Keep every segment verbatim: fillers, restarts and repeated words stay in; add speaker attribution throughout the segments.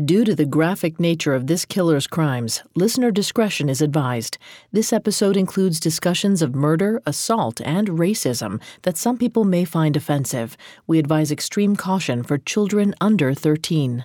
Speaker 1: Due to the graphic nature of this killer's crimes, listener discretion is advised. This episode includes discussions of murder, assault, and racism that some people may find offensive. We advise extreme caution for children under thirteen.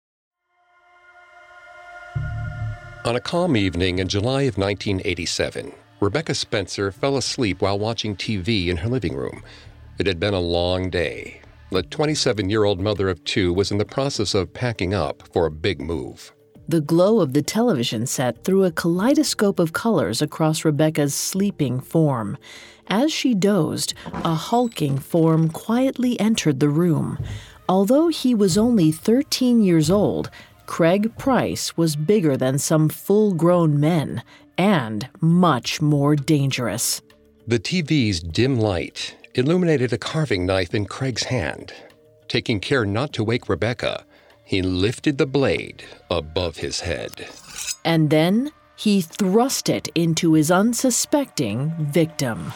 Speaker 2: On a calm evening in July of nineteen eighty-seven, Rebecca Spencer fell asleep while watching T V in her living room. It had been a long day. The twenty-seven-year-old mother of two was in the process of packing up for a big move.
Speaker 1: The glow of the television set threw a kaleidoscope of colors across Rebecca's sleeping form. As she dozed, a hulking form quietly entered the room. Although he was only thirteen years old, Craig Price was bigger than some full-grown men and much more dangerous.
Speaker 2: The T V's dim light illuminated a carving knife in Craig's hand. Taking care not to wake Rebecca, he lifted the blade above his head.
Speaker 1: And then he thrust it into his unsuspecting victim.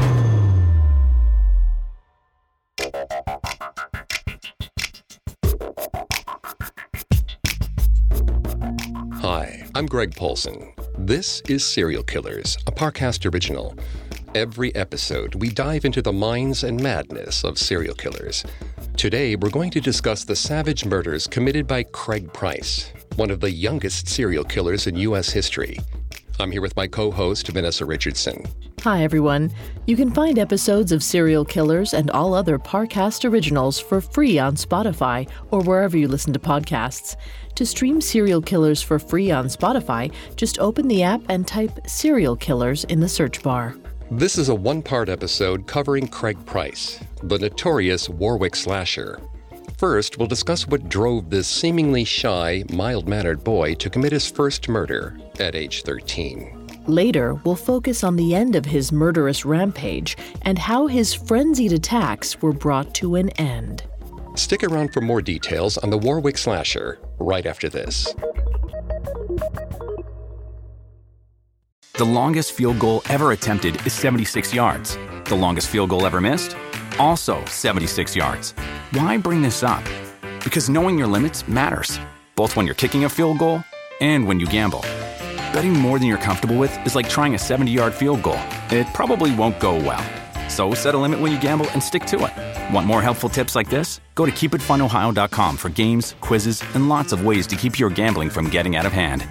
Speaker 2: Hi, I'm Greg Polson. This is Serial Killers, a Parcast original. Every episode, we dive into the minds and madness of serial killers. Today, we're going to discuss the savage murders committed by Craig Price, one of the youngest serial killers in U S history. I'm here with my co-host, Vanessa Richardson.
Speaker 1: Hi, everyone. You can find episodes of Serial Killers and all other Parcast originals for free on Spotify or wherever you listen to podcasts. To stream Serial Killers for free on Spotify, just open the app and type Serial Killers in the search bar.
Speaker 2: This is a one-part episode covering Craig Price, the notorious Warwick slasher. First, we'll discuss what drove this seemingly shy, mild-mannered boy to commit his first murder at age thirteen.
Speaker 1: Later, we'll focus on the end of his murderous rampage and how his frenzied attacks were brought to an end.
Speaker 2: Stick around for more details on the Warwick slasher right after this.
Speaker 3: The longest field goal ever attempted is seventy-six yards. The longest field goal ever missed? Also seventy-six yards. Why bring this up? Because knowing your limits matters, both when you're kicking a field goal and when you gamble. Betting more than you're comfortable with is like trying a seventy-yard field goal. It probably won't go well. So set a limit when you gamble and stick to it. Want more helpful tips like this? Go to keep it fun ohio dot com for games, quizzes, and lots of ways to keep your gambling from getting out of hand.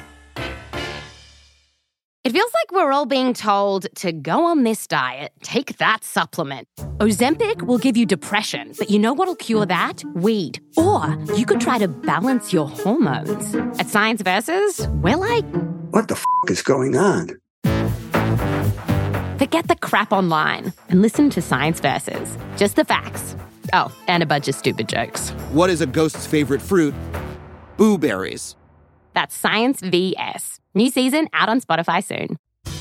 Speaker 4: It feels like we're all being told to go on this diet, take that supplement. Ozempic will give you depression, but you know what'll cure that? Weed. Or you could try to balance your hormones. At Science Versus, we're like,
Speaker 5: what the f*** is going on?
Speaker 4: Forget the crap online and listen to Science Versus. Just the facts. Oh, and a bunch of stupid jokes.
Speaker 6: What is a ghost's favorite fruit? Blueberries.
Speaker 4: That's Science V S. New season out on Spotify soon.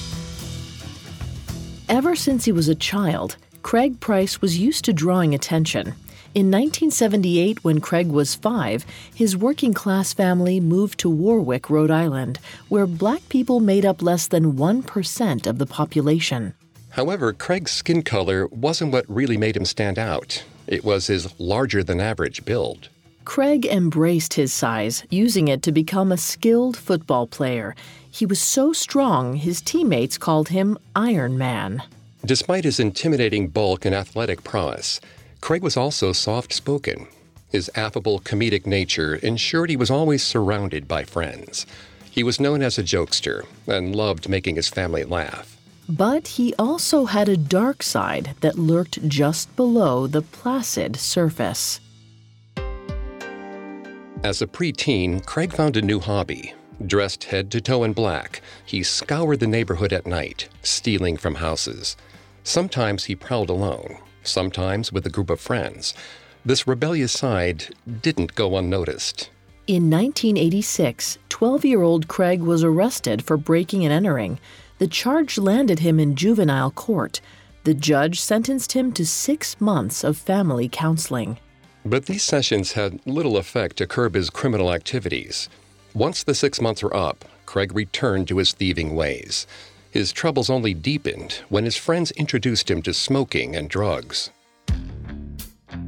Speaker 1: Ever since he was a child, Craig Price was used to drawing attention. In nineteen seventy-eight, when Craig was five, his working-class family moved to Warwick, Rhode Island, where black people made up less than one percent of the population.
Speaker 2: However, Craig's skin color wasn't what really made him stand out. It was his larger-than-average build.
Speaker 1: Craig embraced his size, using it to become a skilled football player. He was so strong, his teammates called him Iron Man.
Speaker 2: Despite his intimidating bulk and athletic prowess, Craig was also soft-spoken. His affable, comedic nature ensured he was always surrounded by friends. He was known as a jokester and loved making his family laugh.
Speaker 1: But he also had a dark side that lurked just below the placid surface.
Speaker 2: As a preteen, Craig found a new hobby. Dressed head to toe in black, he scoured the neighborhood at night, stealing from houses. Sometimes he prowled alone, sometimes with a group of friends. This rebellious side didn't go unnoticed.
Speaker 1: In nineteen eighty-six, twelve-year-old Craig was arrested for breaking and entering. The charge landed him in juvenile court. The judge sentenced him to six months of family counseling.
Speaker 2: But these sessions had little effect to curb his criminal activities. Once the six months were up, Craig returned to his thieving ways. His troubles only deepened when his friends introduced him to smoking and drugs.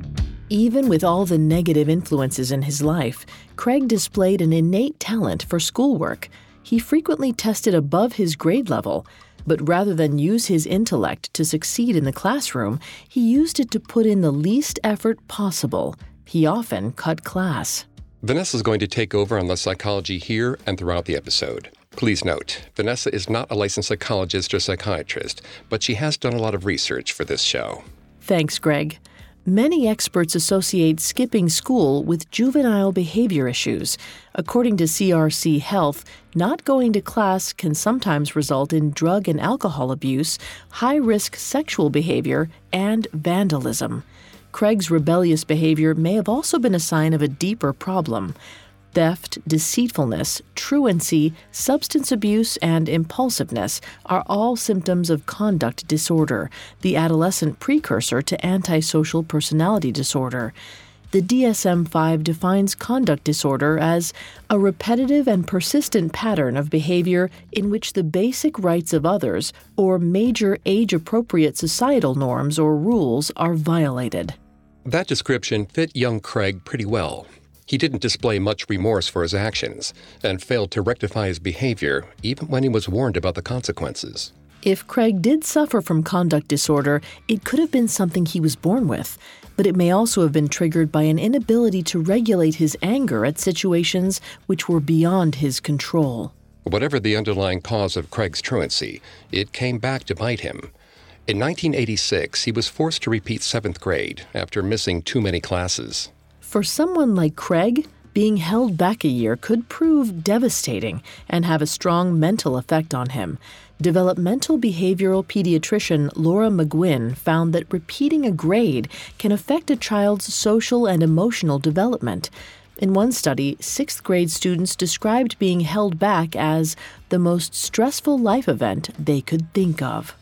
Speaker 1: Even with all the negative influences in his life, Craig displayed an innate talent for schoolwork. He frequently tested above his grade level, but rather than use his intellect to succeed in the classroom, he used it to put in the least effort possible. He often cut class.
Speaker 2: Vanessa's going to take over on the psychology here and throughout the episode. Please note, Vanessa is not a licensed psychologist or psychiatrist, but she has done a lot of research for this show.
Speaker 1: Thanks, Greg. Many experts associate skipping school with juvenile behavior issues. According to C R C Health, not going to class can sometimes result in drug and alcohol abuse, high-risk sexual behavior, and vandalism. Craig's rebellious behavior may have also been a sign of a deeper problem. Theft, deceitfulness, truancy, substance abuse, and impulsiveness are all symptoms of conduct disorder, the adolescent precursor to antisocial personality disorder. The D S M five defines conduct disorder as a repetitive and persistent pattern of behavior in which the basic rights of others or major age-appropriate societal norms or rules are violated.
Speaker 2: That description fit young Craig pretty well. He didn't display much remorse for his actions and failed to rectify his behavior even when he was warned about the consequences.
Speaker 1: If Craig did suffer from conduct disorder, it could have been something he was born with, but it may also have been triggered by an inability to regulate his anger at situations which were beyond his control.
Speaker 2: Whatever the underlying cause of Craig's truancy, it came back to bite him. In nineteen eighty-six, he was forced to repeat seventh grade after missing too many classes.
Speaker 1: For someone like Craig, being held back a year could prove devastating and have a strong mental effect on him. Developmental behavioral pediatrician Laura McGuinn found that repeating a grade can affect a child's social and emotional development. In one study, sixth grade students described being held back as the most stressful life event they could think of.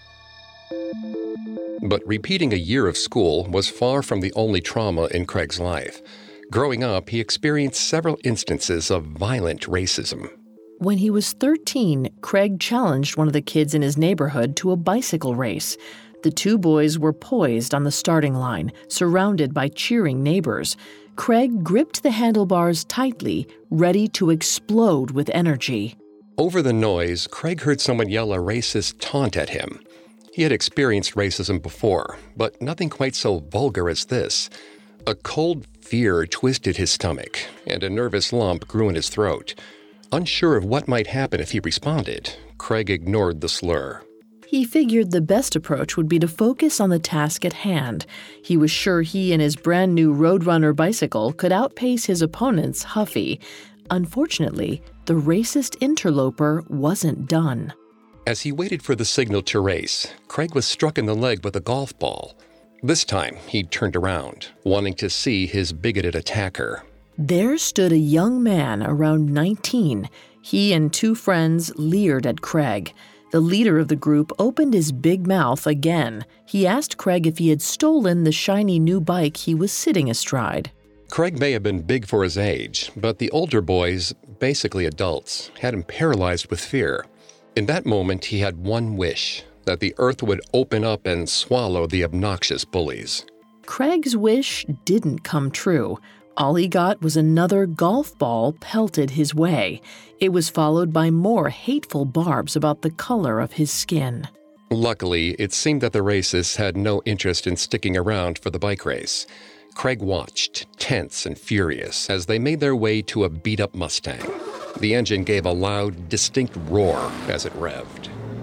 Speaker 2: But repeating a year of school was far from the only trauma in Craig's life. Growing up, he experienced several instances of violent racism.
Speaker 1: When he was thirteen, Craig challenged one of the kids in his neighborhood to a bicycle race. The two boys were poised on the starting line, surrounded by cheering neighbors. Craig gripped the handlebars tightly, ready to explode with energy.
Speaker 2: Over the noise, Craig heard someone yell a racist taunt at him. He had experienced racism before, but nothing quite so vulgar as this. A cold fear twisted his stomach, and a nervous lump grew in his throat. Unsure of what might happen if he responded, Craig ignored the slur.
Speaker 1: He figured the best approach would be to focus on the task at hand. He was sure he and his brand new Roadrunner bicycle could outpace his opponent's Huffy. Unfortunately, the racist interloper wasn't done.
Speaker 2: As he waited for the signal to race, Craig was struck in the leg with a golf ball. This time, he turned around, wanting to see his bigoted attacker.
Speaker 1: There stood a young man around nineteen. He and two friends leered at Craig. The leader of the group opened his big mouth again. He asked Craig if he had stolen the shiny new bike he was sitting astride.
Speaker 2: Craig may have been big for his age, but the older boys, basically adults, had him paralyzed with fear. In that moment, he had one wish, that the earth would open up and swallow the obnoxious bullies.
Speaker 1: Craig's wish didn't come true. All he got was another golf ball pelted his way. It was followed by more hateful barbs about the color of his skin.
Speaker 2: Luckily, it seemed that the racists had no interest in sticking around for the bike race. Craig watched, tense and furious, as they made their way to a beat-up Mustang. The engine gave a loud, distinct roar as it revved.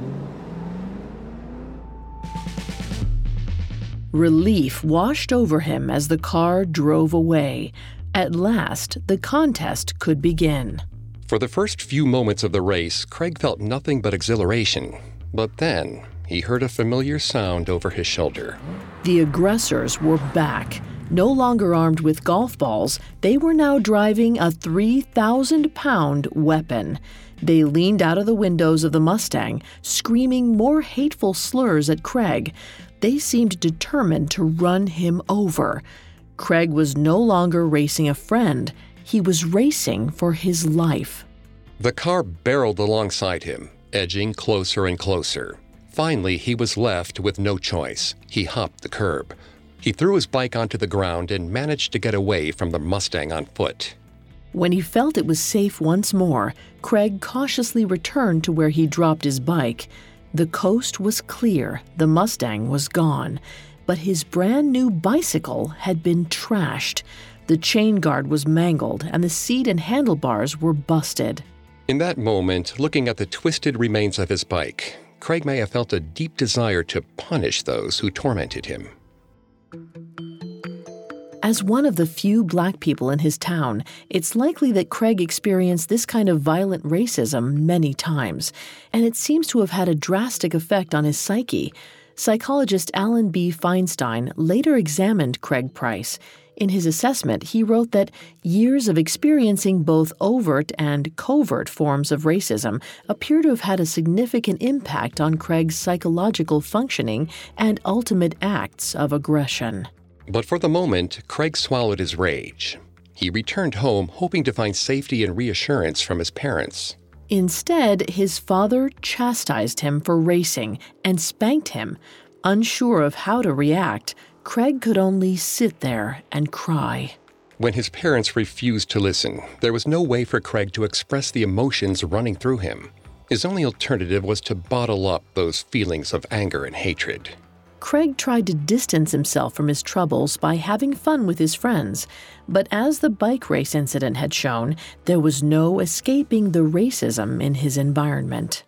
Speaker 1: Relief washed over him as the car drove away. At last, the contest could begin.
Speaker 2: For the first few moments of the race, Craig felt nothing but exhilaration. But then, he heard a familiar sound over his shoulder.
Speaker 1: The aggressors were back. No longer armed with golf balls, they were now driving a three thousand pound weapon. They leaned out of the windows of the Mustang, screaming more hateful slurs at Craig. They seemed determined to run him over. Craig was no longer racing a friend. He was racing for his life.
Speaker 2: The car barreled alongside him, edging closer and closer. Finally, he was left with no choice. He hopped the curb. He threw his bike onto the ground and managed to get away from the Mustang on foot.
Speaker 1: When he felt it was safe once more, Craig cautiously returned to where he dropped his bike. The coast was clear, the Mustang was gone, but his brand new bicycle had been trashed. The chain guard was mangled and the seat and handlebars were busted.
Speaker 2: In that moment, looking at the twisted remains of his bike, Craig may have felt a deep desire to punish those who tormented him.
Speaker 1: As one of the few black people in his town, it's likely that Craig experienced this kind of violent racism many times, and it seems to have had a drastic effect on his psyche. Psychologist Alan B. Feinstein later examined Craig Price. In his assessment, he wrote that years of experiencing both overt and covert forms of racism appear to have had a significant impact on Craig's psychological functioning and ultimate acts of aggression.
Speaker 2: But for the moment, Craig swallowed his rage. He returned home hoping to find safety and reassurance from his parents.
Speaker 1: Instead, his father chastised him for racing and spanked him. Unsure of how to react, Craig could only sit there and cry.
Speaker 2: When his parents refused to listen, there was no way for Craig to express the emotions running through him. His only alternative was to bottle up those feelings of anger and hatred.
Speaker 1: Craig tried to distance himself from his troubles by having fun with his friends, but as the bike race incident had shown, there was no escaping the racism in his environment.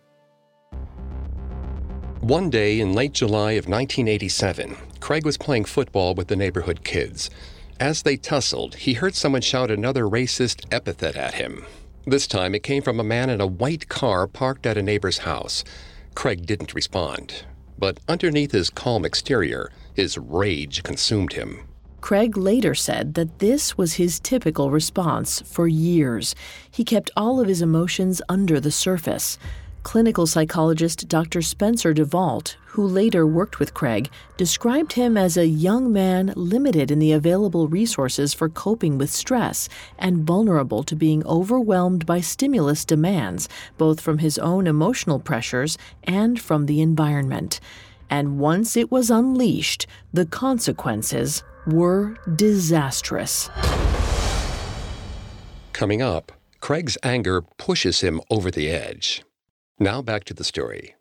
Speaker 2: One day in late July of nineteen eighty-seven, Craig was playing football with the neighborhood kids. As they tussled, he heard someone shout another racist epithet at him. This time it came from a man in a white car parked at a neighbor's house. Craig didn't respond, but underneath his calm exterior, his rage consumed him.
Speaker 1: Craig later said that this was his typical response for years. He kept all of his emotions under the surface. Clinical psychologist Doctor Spencer DeVault, who later worked with Craig, described him as a young man limited in the available resources for coping with stress and vulnerable to being overwhelmed by stimulus demands, both from his own emotional pressures and from the environment. And once it was unleashed, the consequences were disastrous.
Speaker 2: Coming up, Craig's anger pushes him over the edge. Now back to the story.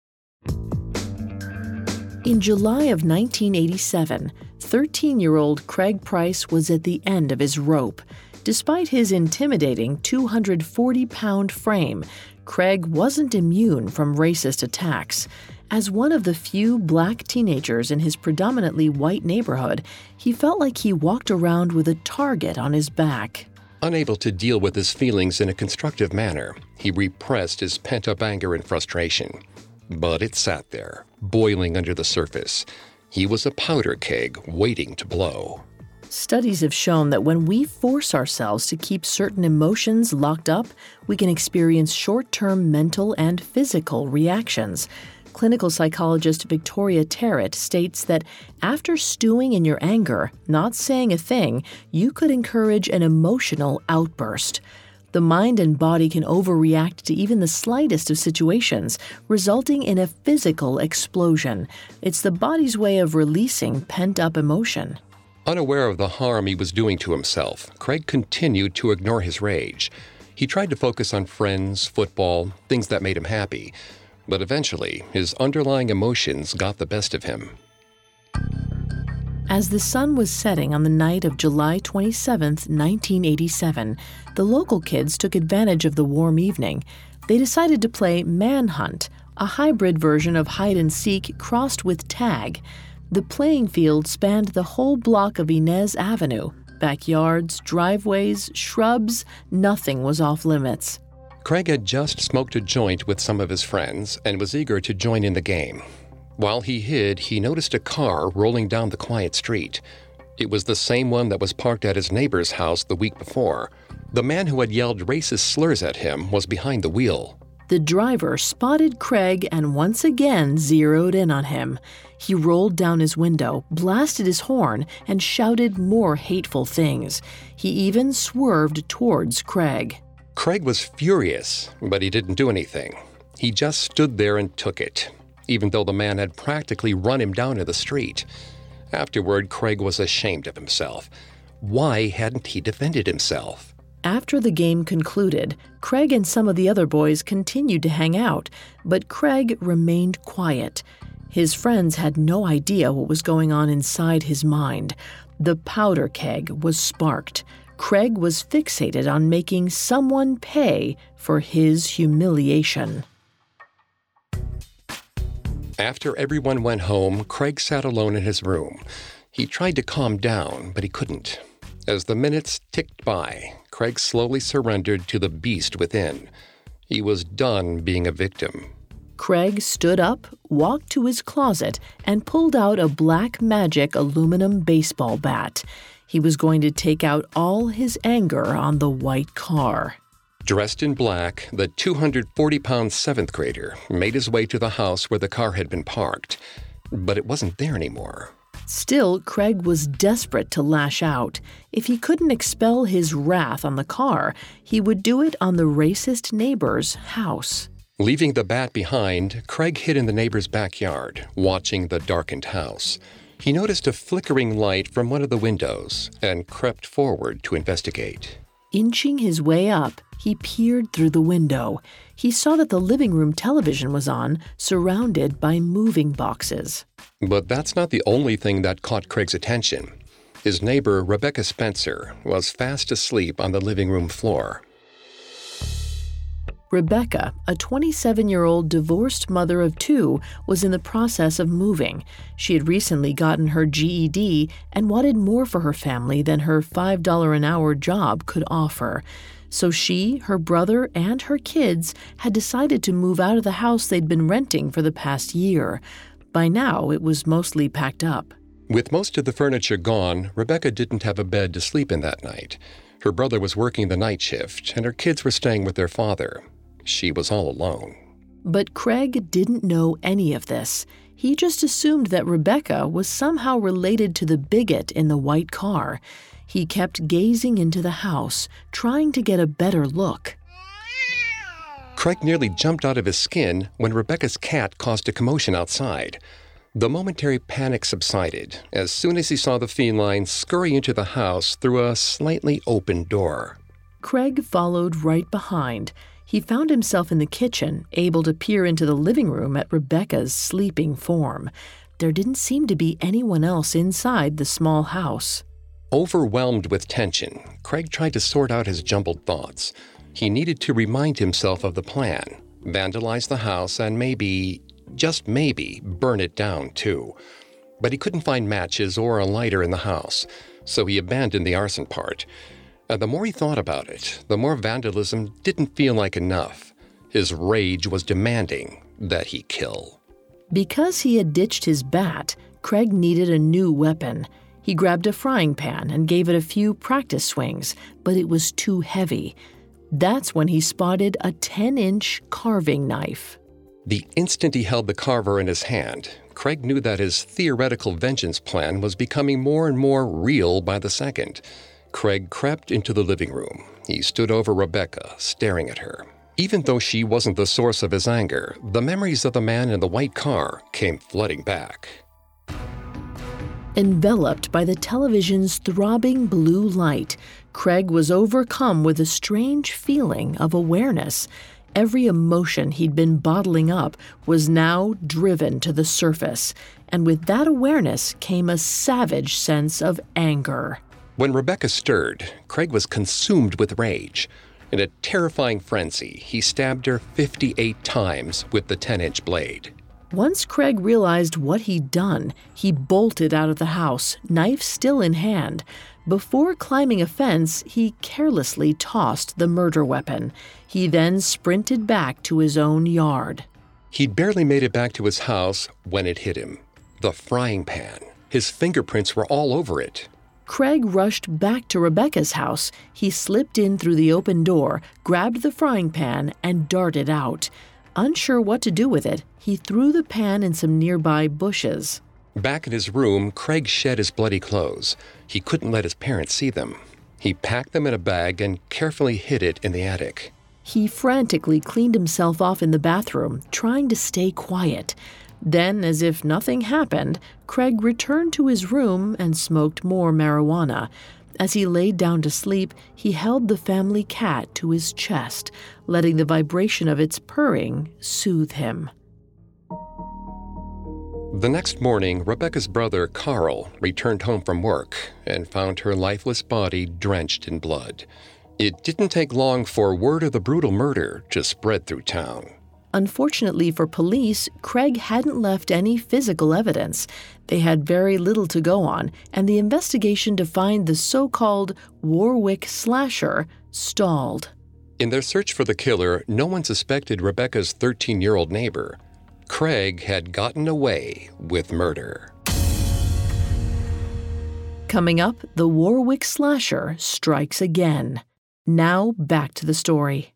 Speaker 1: In July of nineteen eighty-seven, thirteen-year-old Craig Price was at the end of his rope. Despite his intimidating two hundred forty pound frame, Craig wasn't immune from racist attacks. As one of the few black teenagers in his predominantly white neighborhood, he felt like he walked around with a target on his back.
Speaker 2: Unable to deal with his feelings in a constructive manner, he repressed his pent-up anger and frustration. But it sat there, boiling under the surface. He was a powder keg waiting to blow.
Speaker 1: Studies have shown that when we force ourselves to keep certain emotions locked up, we can experience short-term mental and physical reactions. Clinical psychologist Victoria Terrett states that after stewing in your anger, not saying a thing, you could encourage an emotional outburst. The mind and body can overreact to even the slightest of situations, resulting in a physical explosion. It's the body's way of releasing pent-up emotion.
Speaker 2: Unaware of the harm he was doing to himself, Craig continued to ignore his rage. He tried to focus on friends, football, things that made him happy. But eventually, his underlying emotions got the best of him.
Speaker 1: As the sun was setting on the night of July twenty-seventh, nineteen eighty-seven, the local kids took advantage of the warm evening. They decided to play Manhunt, a hybrid version of hide-and-seek crossed with tag. The playing field spanned the whole block of Inez Avenue. Backyards, driveways, shrubs, nothing was off limits.
Speaker 2: Craig had just smoked a joint with some of his friends and was eager to join in the game. While he hid, he noticed a car rolling down the quiet street. It was the same one that was parked at his neighbor's house the week before. The man who had yelled racist slurs at him was behind the wheel.
Speaker 1: The driver spotted Craig and once again zeroed in on him. He rolled down his window, blasted his horn, and shouted more hateful things. He even swerved towards Craig.
Speaker 2: Craig was furious, but he didn't do anything. He just stood there and took it, even though the man had practically run him down to the street. Afterward, Craig was ashamed of himself. Why hadn't he defended himself?
Speaker 1: After the game concluded, Craig and some of the other boys continued to hang out, but Craig remained quiet. His friends had no idea what was going on inside his mind. The powder keg was sparked. Craig was fixated on making someone pay for his humiliation.
Speaker 2: After everyone went home, Craig sat alone in his room. He tried to calm down, but he couldn't. As the minutes ticked by, Craig slowly surrendered to the beast within. He was done being a victim.
Speaker 1: Craig stood up, walked to his closet, and pulled out a Black Magic aluminum baseball bat. He was going to take out all his anger on the white car.
Speaker 2: Dressed in black, the two hundred forty pound seventh grader made his way to the house where the car had been parked. But it wasn't there anymore.
Speaker 1: Still, Craig was desperate to lash out. If he couldn't expel his wrath on the car, he would do it on the racist neighbor's house.
Speaker 2: Leaving the bat behind, Craig hid in the neighbor's backyard, watching the darkened house. He noticed a flickering light from one of the windows and crept forward to investigate.
Speaker 1: Inching his way up, he peered through the window. He saw that the living room television was on, surrounded by moving boxes.
Speaker 2: But that's not the only thing that caught Craig's attention. His neighbor, Rebecca Spencer, was fast asleep on the living room floor.
Speaker 1: Rebecca, a twenty-seven-year-old divorced mother of two, was in the process of moving. She had recently gotten her G E D and wanted more for her family than her five dollars an hour job could offer. So she, her brother, and her kids had decided to move out of the house they'd been renting for the past year. By now, it was mostly packed up.
Speaker 2: With most of the furniture gone, Rebecca didn't have a bed to sleep in that night. Her brother was working the night shift, and her kids were staying with their father. She was all alone.
Speaker 1: But Craig didn't know any of this. He just assumed that Rebecca was somehow related to the bigot in the white car. He kept gazing into the house, trying to get a better look.
Speaker 2: Craig nearly jumped out of his skin when Rebecca's cat caused a commotion outside. The momentary panic subsided as soon as he saw the feline scurry into the house through a slightly open door.
Speaker 1: Craig followed right behind. He found himself in the kitchen, able to peer into the living room at Rebecca's sleeping form. There didn't seem to be anyone else inside the small house.
Speaker 2: Overwhelmed with tension, Craig tried to sort out his jumbled thoughts. He needed to remind himself of the plan, vandalize the house, and maybe, just maybe, burn it down too. But he couldn't find matches or a lighter in the house, so he abandoned the arson part. And the more he thought about it, the more vandalism didn't feel like enough. His rage was demanding that he kill.
Speaker 1: Because he had ditched his bat, Craig needed a new weapon. He grabbed a frying pan and gave it a few practice swings, but it was too heavy. That's when he spotted a ten-inch carving knife.
Speaker 2: The instant he held the carver in his hand, Craig knew that his theoretical vengeance plan was becoming more and more real by the second. Craig crept into the living room. He stood over Rebecca, staring at her. Even though she wasn't the source of his anger, the memories of the man in the white car came flooding back.
Speaker 1: Enveloped by the television's throbbing blue light, Craig was overcome with a strange feeling of awareness. Every emotion he'd been bottling up was now driven to the surface, and with that awareness came a savage sense of anger.
Speaker 2: When Rebecca stirred, Craig was consumed with rage. In a terrifying frenzy, he stabbed her fifty-eight times with the ten-inch blade.
Speaker 1: Once Craig realized what he'd done, he bolted out of the house, knife still in hand. Before climbing a fence, he carelessly tossed the murder weapon. He then sprinted back to his own yard.
Speaker 2: He'd barely made it back to his house when it hit him. The frying pan. His fingerprints were all over it.
Speaker 1: Craig rushed back to Rebecca's house. He slipped in through the open door, grabbed the frying pan, and darted out. Unsure what to do with it, he threw the pan in some nearby bushes.
Speaker 2: Back in his room, Craig shed his bloody clothes. He couldn't let his parents see them. He packed them in a bag and carefully hid it in the attic.
Speaker 1: He frantically cleaned himself off in the bathroom, trying to stay quiet. Then, as if nothing happened, Craig returned to his room and smoked more marijuana. As he laid down to sleep, he held the family cat to his chest, letting the vibration of its purring soothe him.
Speaker 2: The next morning, Rebecca's brother, Carl, returned home from work and found her lifeless body drenched in blood. It didn't take long for word of the brutal murder to spread through town.
Speaker 1: Unfortunately for police, Craig hadn't left any physical evidence. They had very little to go on, and the investigation to find the so-called Warwick slasher stalled.
Speaker 2: In their search for the killer, no one suspected Rebecca's thirteen-year-old neighbor. Craig had gotten away with murder.
Speaker 1: Coming up, the Warwick slasher strikes again. Now back to the story.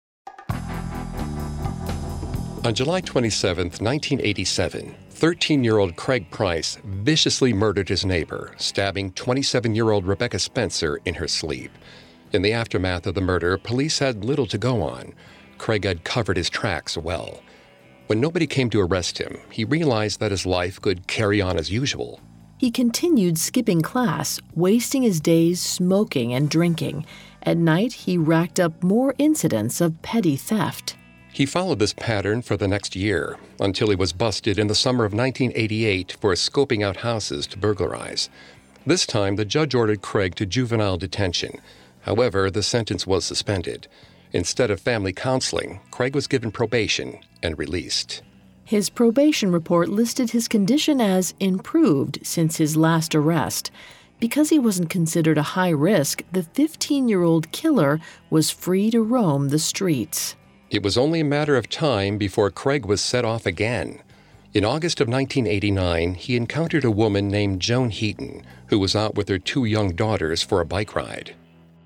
Speaker 2: On July twenty-seventh, nineteen eighty-seven, thirteen-year-old Craig Price viciously murdered his neighbor, stabbing twenty-seven-year-old Rebecca Spencer in her sleep. In the aftermath of the murder, police had little to go on. Craig had covered his tracks well. When nobody came to arrest him, he realized that his life could carry on as usual.
Speaker 1: He continued skipping class, wasting his days smoking and drinking. At night, he racked up more incidents of petty theft.
Speaker 2: He followed this pattern for the next year, until he was busted in the summer of nineteen eighty-eight for scoping out houses to burglarize. This time, the judge ordered Craig to juvenile detention. However, the sentence was suspended. Instead of family counseling, Craig was given probation and released.
Speaker 1: His probation report listed his condition as improved since his last arrest. Because he wasn't considered a high risk, the fifteen-year-old killer was free to roam the streets.
Speaker 2: It was only a matter of time before Craig was set off again. In August of nineteen eighty-nine, he encountered a woman named Joan Heaton, who was out with her two young daughters for a bike ride.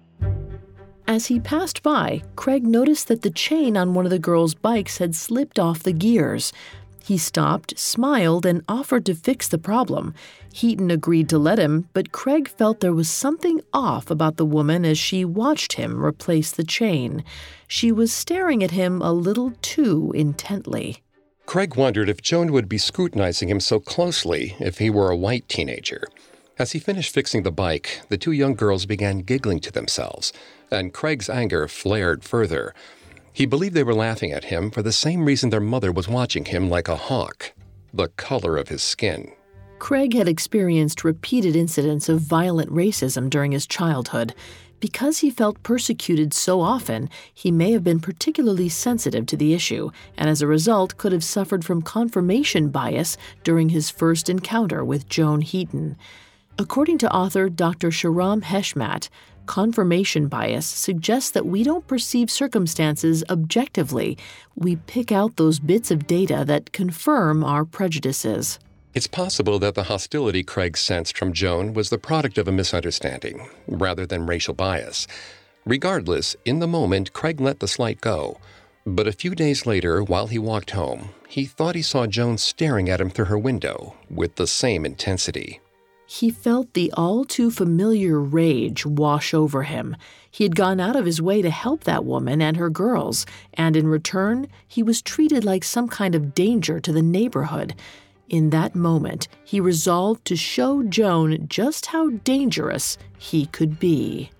Speaker 1: As he passed by, Craig noticed that the chain on one of the girls' bikes had slipped off the gears. He stopped, smiled, and offered to fix the problem. Heaton agreed to let him, but Craig felt there was something off about the woman as she watched him replace the chain. She was staring at him a little too intently.
Speaker 2: Craig wondered if Joan would be scrutinizing him so closely if he were a white teenager. As he finished fixing the bike, the two young girls began giggling to themselves, and Craig's anger flared further. He believed they were laughing at him for the same reason their mother was watching him like a hawk: the color of his skin.
Speaker 1: Craig had experienced repeated incidents of violent racism during his childhood. Because he felt persecuted so often, he may have been particularly sensitive to the issue, and as a result could have suffered from confirmation bias during his first encounter with Joan Heaton. According to author Doctor Shahram Heshmat, confirmation bias suggests that we don't perceive circumstances objectively. We pick out those bits of data that confirm our prejudices.
Speaker 2: It's possible that the hostility Craig sensed from Joan was the product of a misunderstanding, rather than racial bias. Regardless, in the moment, Craig let the slight go. But a few days later, while he walked home, he thought he saw Joan staring at him through her window with the same intensity.
Speaker 1: He felt the all-too-familiar rage wash over him. He had gone out of his way to help that woman and her girls, and in return, he was treated like some kind of danger to the neighborhood. In that moment, he resolved to show Joan just how dangerous he could be.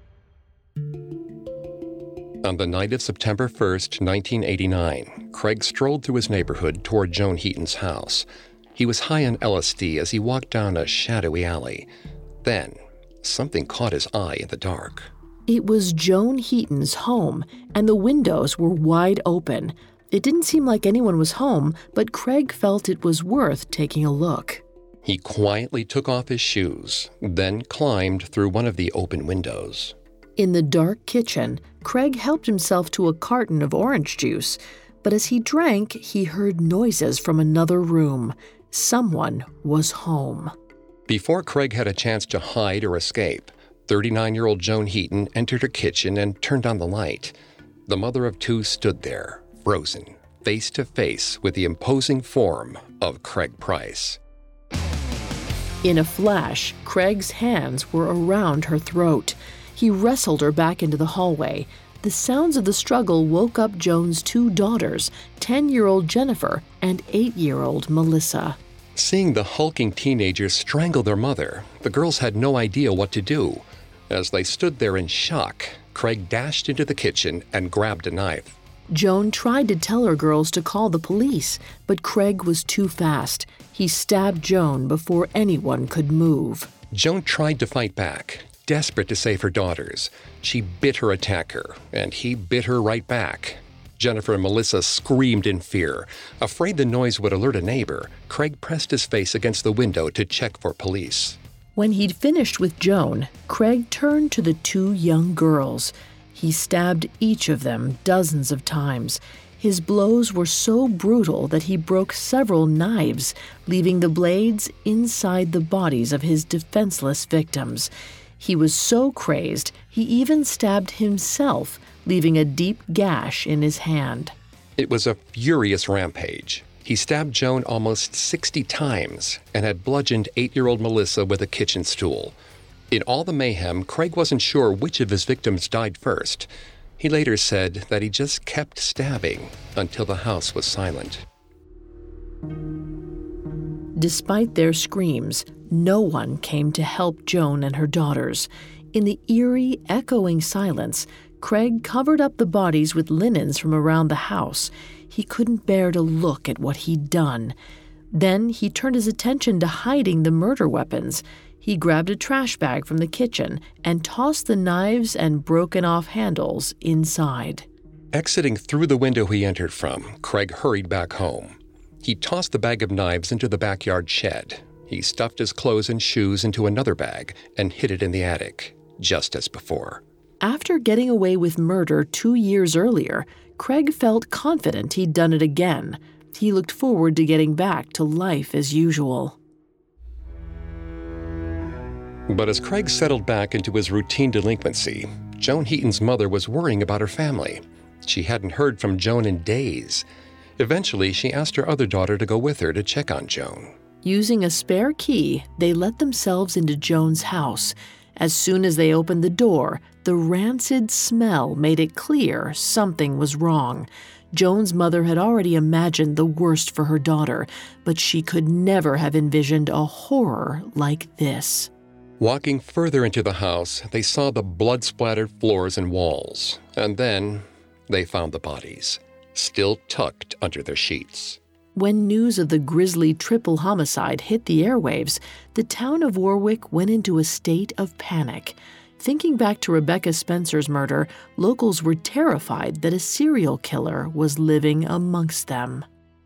Speaker 2: On the night of September first, nineteen eighty-nine, Craig strolled through his neighborhood toward Joan Heaton's house. He was high on L S D as he walked down a shadowy alley. Then, something caught his eye in the dark.
Speaker 1: It was Joan Heaton's home, and the windows were wide open. It didn't seem like anyone was home, but Craig felt it was worth taking a look.
Speaker 2: He quietly took off his shoes, then climbed through one of the open windows.
Speaker 1: In the dark kitchen, Craig helped himself to a carton of orange juice, but as he drank, he heard noises from another room. Someone was home.
Speaker 2: Before Craig had a chance to hide or escape, thirty-nine-year-old Joan Heaton entered her kitchen and turned on the light. The mother of two stood there, frozen, face to face with the imposing form of Craig Price.
Speaker 1: In a flash, Craig's hands were around her throat. He wrestled her back into the hallway. The sounds of the struggle woke up Joan's two daughters, ten-year-old Jennifer and eight-year-old Melissa.
Speaker 2: Seeing the hulking teenagers strangle their mother, the girls had no idea what to do. As they stood there in shock, Craig dashed into the kitchen and grabbed a knife.
Speaker 1: Joan tried to tell her girls to call the police, but Craig was too fast. He stabbed Joan before anyone could move.
Speaker 2: Joan tried to fight back, desperate to save her daughters. She bit her attacker, and he bit her right back. Jennifer and Melissa screamed in fear. Afraid the noise would alert a neighbor, Craig pressed his face against the window to check for police.
Speaker 1: When he'd finished with Joan, Craig turned to the two young girls. He stabbed each of them dozens of times. His blows were so brutal that he broke several knives, leaving the blades inside the bodies of his defenseless victims. He was so crazed, he even stabbed himself, leaving a deep gash in his hand.
Speaker 2: It was a furious rampage. He stabbed Joan almost sixty times and had bludgeoned eight-year-old Melissa with a kitchen stool. In all the mayhem, Craig wasn't sure which of his victims died first. He later said that he just kept stabbing until the house was silent.
Speaker 1: Despite their screams, no one came to help Joan and her daughters. In the eerie, echoing silence, Craig covered up the bodies with linens from around the house. He couldn't bear to look at what he'd done. Then he turned his attention to hiding the murder weapons. He grabbed a trash bag from the kitchen and tossed the knives and broken-off handles inside.
Speaker 2: Exiting through the window he entered from, Craig hurried back home. He tossed the bag of knives into the backyard shed. He stuffed his clothes and shoes into another bag and hid it in the attic, just as before.
Speaker 1: After getting away with murder two years earlier, Craig felt confident he'd done it again. He looked forward to getting back to life as usual.
Speaker 2: But as Craig settled back into his routine delinquency, Joan Heaton's mother was worrying about her family. She hadn't heard from Joan in days. Eventually, she asked her other daughter to go with her to check on Joan.
Speaker 1: Using a spare key, they let themselves into Joan's house. As soon as they opened the door, the rancid smell made it clear something was wrong. Joan's mother had already imagined the worst for her daughter, but she could never have envisioned a horror like this.
Speaker 2: Walking further into the house, they saw the blood-splattered floors and walls, and then they found the bodies, still tucked under their sheets.
Speaker 1: When news of the grisly triple homicide hit the airwaves, the town of Warwick went into a state of panic. Thinking back to Rebecca Spencer's murder, locals were terrified that a serial killer was living amongst them.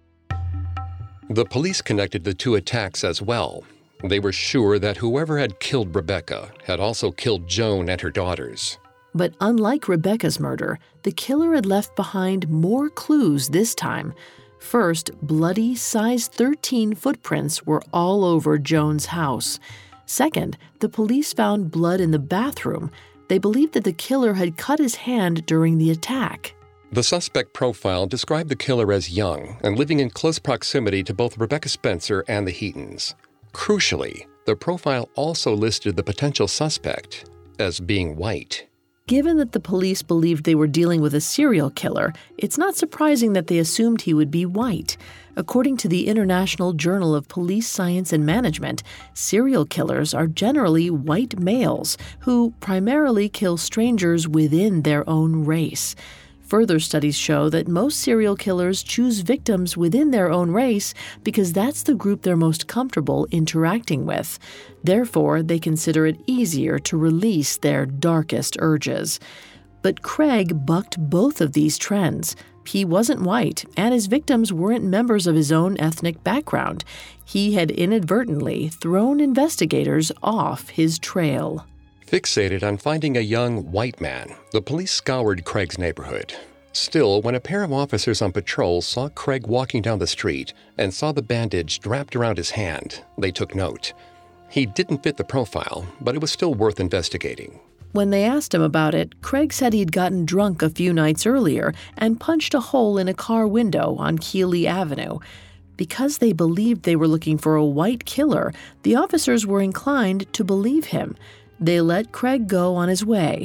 Speaker 2: The police connected the two attacks as well. They were sure that whoever had killed Rebecca had also killed Joan and her daughters.
Speaker 1: But unlike Rebecca's murder, the killer had left behind more clues this time. First, bloody size thirteen footprints were all over Joan's house. Second, the police found blood in the bathroom. They believed that the killer had cut his hand during the attack.
Speaker 2: The suspect profile described the killer as young and living in close proximity to both Rebecca Spencer and the Heatons. Crucially, the profile also listed the potential suspect as being white.
Speaker 1: Given that the police believed they were dealing with a serial killer, it's not surprising that they assumed he would be white. According to the International Journal of Police Science and Management, serial killers are generally white males who primarily kill strangers within their own race. Further studies show that most serial killers choose victims within their own race because that's the group they're most comfortable interacting with. Therefore, they consider it easier to release their darkest urges. But Craig bucked both of these trends. He wasn't white, and his victims weren't members of his own ethnic background. He had inadvertently thrown investigators off his trail.
Speaker 2: Fixated on finding a young white man, the police scoured Craig's neighborhood. Still, when a pair of officers on patrol saw Craig walking down the street and saw the bandage wrapped around his hand, they took note. He didn't fit the profile, but it was still worth investigating.
Speaker 1: When they asked him about it, Craig said he'd gotten drunk a few nights earlier and punched a hole in a car window on Keeley Avenue. Because they believed they were looking for a white killer, the officers were inclined to believe him. They let Craig go on his way.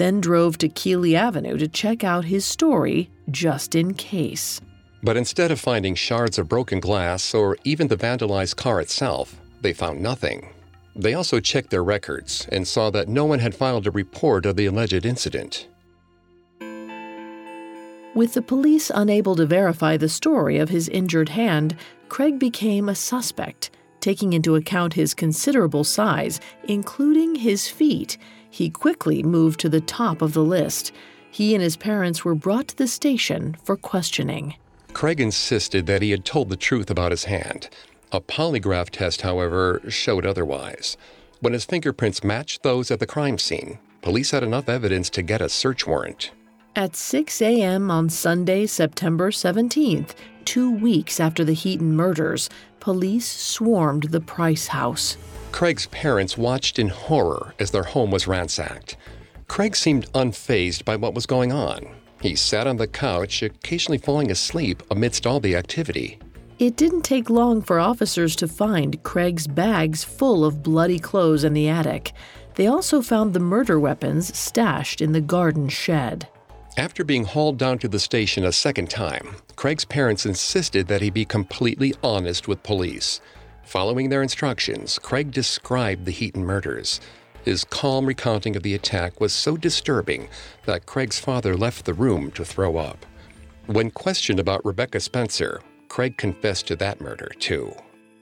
Speaker 1: then drove to Keeley Avenue to check out his story just in case.
Speaker 2: But instead of finding shards of broken glass or even the vandalized car itself, they found nothing. They also checked their records and saw that no one had filed a report of the alleged incident.
Speaker 1: With the police unable to verify the story of his injured hand, Craig became a suspect. Taking into account his considerable size, including his feet, he quickly moved to the top of the list. He and his parents were brought to the station for questioning.
Speaker 2: Craig insisted that he had told the truth about his hand. A polygraph test, however, showed otherwise. When his fingerprints matched those at the crime scene, police had enough evidence to get a search warrant.
Speaker 1: At six a.m. on Sunday, September seventeenth, two weeks after the Heaton murders, police swarmed the Price house.
Speaker 2: Craig's parents watched in horror as their home was ransacked. Craig seemed unfazed by what was going on. He sat on the couch, occasionally falling asleep amidst all the activity.
Speaker 1: It didn't take long for officers to find Craig's bags full of bloody clothes in the attic. They also found the murder weapons stashed in the garden shed.
Speaker 2: After being hauled down to the station a second time, Craig's parents insisted that he be completely honest with police. Following their instructions, Craig described the Heaton murders. His calm recounting of the attack was so disturbing that Craig's father left the room to throw up. When questioned about Rebecca Spencer, Craig confessed to that murder, too.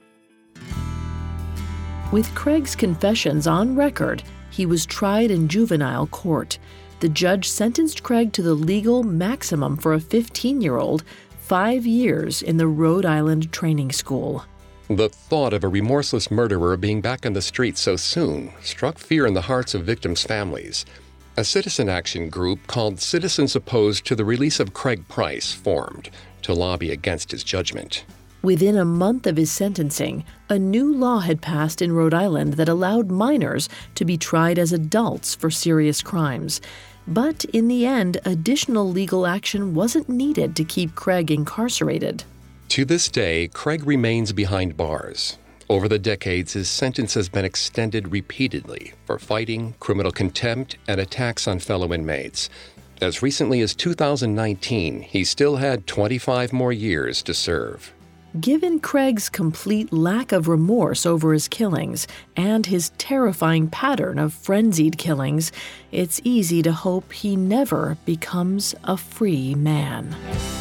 Speaker 1: With Craig's confessions on record, he was tried in juvenile court. The judge sentenced Craig to the legal maximum for a fifteen-year-old, five years in the Rhode Island training school.
Speaker 2: The thought of a remorseless murderer being back on the streets so soon struck fear in the hearts of victims' families. A citizen action group called Citizens Opposed to the Release of Craig Price formed to lobby against his judgment.
Speaker 1: Within a month of his sentencing, a new law had passed in Rhode Island that allowed minors to be tried as adults for serious crimes. But in the end, additional legal action wasn't needed to keep Craig incarcerated.
Speaker 2: To this day, Craig remains behind bars. Over the decades, his sentence has been extended repeatedly for fighting, criminal contempt, and attacks on fellow inmates. As recently as two thousand nineteen, he still had twenty-five more years to serve.
Speaker 1: Given Craig's complete lack of remorse over his killings and his terrifying pattern of frenzied killings, it's easy to hope he never becomes a free man.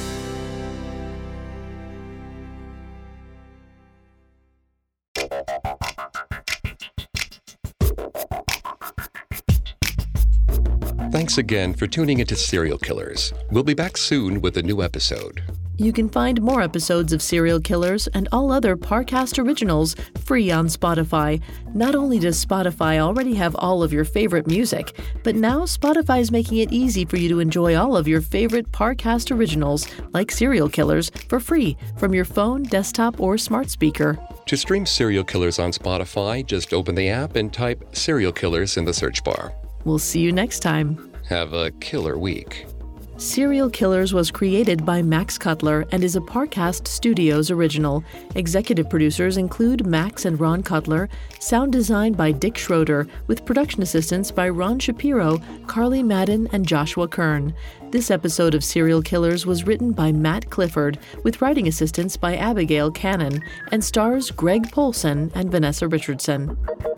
Speaker 2: Thanks again for tuning into Serial Killers. We'll be back soon with a new episode.
Speaker 1: You can find more episodes of Serial Killers and all other Parcast originals free on Spotify. Not only does Spotify already have all of your favorite music, but now Spotify is making it easy for you to enjoy all of your favorite Parcast originals, like Serial Killers, for free from your phone, desktop, or smart speaker.
Speaker 2: To stream Serial Killers on Spotify, just open the app and type Serial Killers in the search bar.
Speaker 1: We'll see you next time.
Speaker 2: Have a killer week.
Speaker 1: Serial Killers was created by Max Cutler and is a Parcast Studios original. Executive producers include Max and Ron Cutler, sound design by Dick Schroeder, with production assistance by Ron Shapiro, Carly Madden, and Joshua Kern. This episode of Serial Killers was written by Matt Clifford, with writing assistance by Abigail Cannon, and stars Greg Polson and Vanessa Richardson.